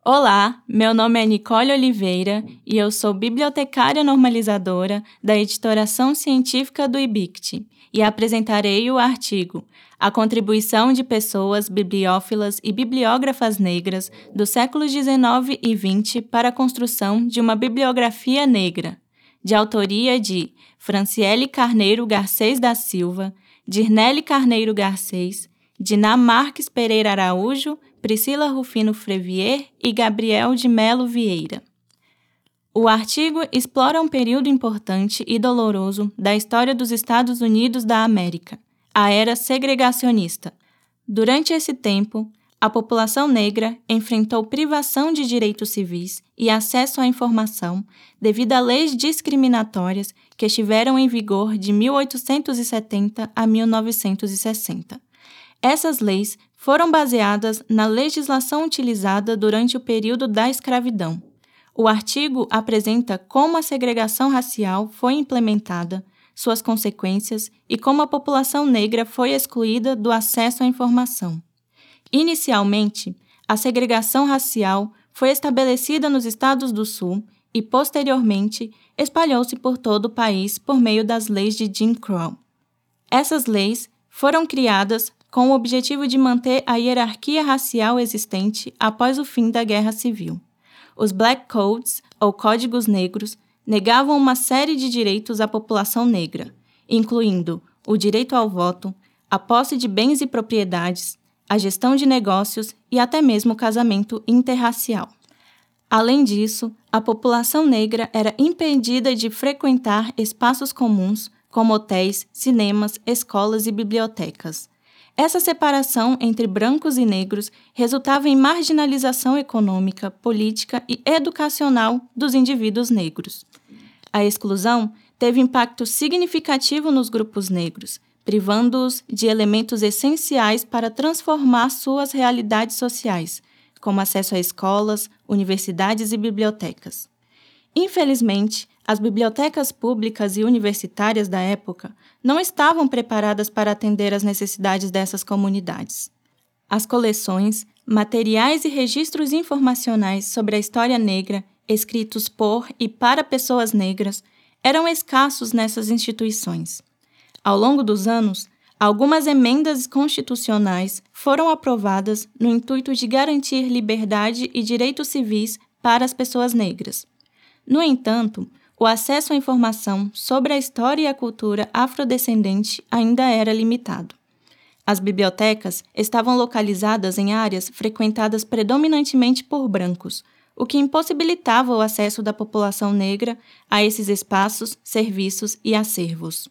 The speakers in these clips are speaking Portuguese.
Olá, meu nome é Nicole Oliveira e eu sou bibliotecária normalizadora da Editoração Científica do IBICT e apresentarei o artigo A Contribuição de Pessoas Bibliófilas e Bibliógrafas Negras do séculos XIX e XX para a construção de uma bibliografia negra, de autoria de Franciele Carneiro Garcês da Silva, Dirnely Carneiro Garcês, Diná Marques Pereira Araújo, Priscila Rufino Frevier e Gabriel de Melo Vieira. O artigo explora um período importante e doloroso da história dos Estados Unidos da América, a era segregacionista. Durante esse tempo, a população negra enfrentou privação de direitos civis e acesso à informação devido a leis discriminatórias que estiveram em vigor de 1870 a 1960. Essas leis foram baseadas na legislação utilizada durante o período da escravidão. O artigo apresenta como a segregação racial foi implementada, suas consequências e como a população negra foi excluída do acesso à informação. Inicialmente, a segregação racial foi estabelecida nos Estados do Sul e, posteriormente, espalhou-se por todo o país por meio das leis de Jim Crow. Essas leis foram criadas com o objetivo de manter a hierarquia racial existente após o fim da Guerra Civil. Os Black Codes, ou Códigos Negros, negavam uma série de direitos à população negra, incluindo o direito ao voto, a posse de bens e propriedades, a gestão de negócios e até mesmo o casamento interracial. Além disso, a população negra era impedida de frequentar espaços comuns, como hotéis, cinemas, escolas e bibliotecas. Essa separação entre brancos e negros resultava em marginalização econômica, política e educacional dos indivíduos negros. A exclusão teve impacto significativo nos grupos negros, privando-os de elementos essenciais para transformar suas realidades sociais, como acesso a escolas, universidades e bibliotecas. Infelizmente, as bibliotecas públicas e universitárias da época não estavam preparadas para atender às necessidades dessas comunidades. As coleções, materiais e registros informacionais sobre a história negra, escritos por e para pessoas negras, eram escassos nessas instituições. Ao longo dos anos, algumas emendas constitucionais foram aprovadas no intuito de garantir liberdade e direitos civis para as pessoas negras. No entanto, o acesso à informação sobre a história e a cultura afrodescendente ainda era limitado. As bibliotecas estavam localizadas em áreas frequentadas predominantemente por brancos, o que impossibilitava o acesso da população negra a esses espaços, serviços e acervos.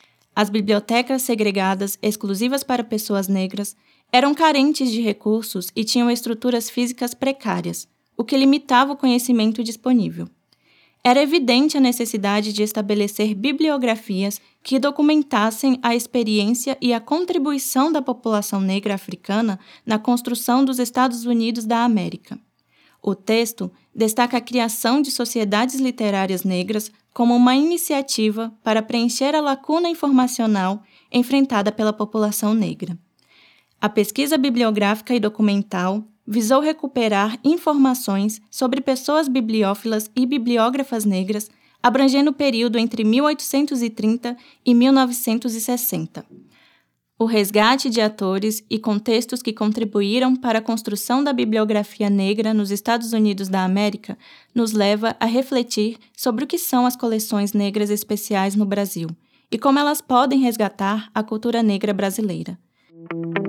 As bibliotecas segregadas, exclusivas para pessoas negras, eram carentes de recursos e tinham estruturas físicas precárias, o que limitava o conhecimento disponível. Era evidente a necessidade de estabelecer bibliografias que documentassem a experiência e a contribuição da população negra africana na construção dos Estados Unidos da América. O texto destaca a criação de sociedades literárias negras como uma iniciativa para preencher a lacuna informacional enfrentada pela população negra. A pesquisa bibliográfica e documental visou recuperar informações sobre pessoas bibliófilas e bibliógrafas negras, abrangendo o período entre 1830 e 1960. O resgate de atores e contextos que contribuíram para a construção da bibliografia negra nos Estados Unidos da América nos leva a refletir sobre o que são as coleções negras especiais no Brasil e como elas podem resgatar a cultura negra brasileira.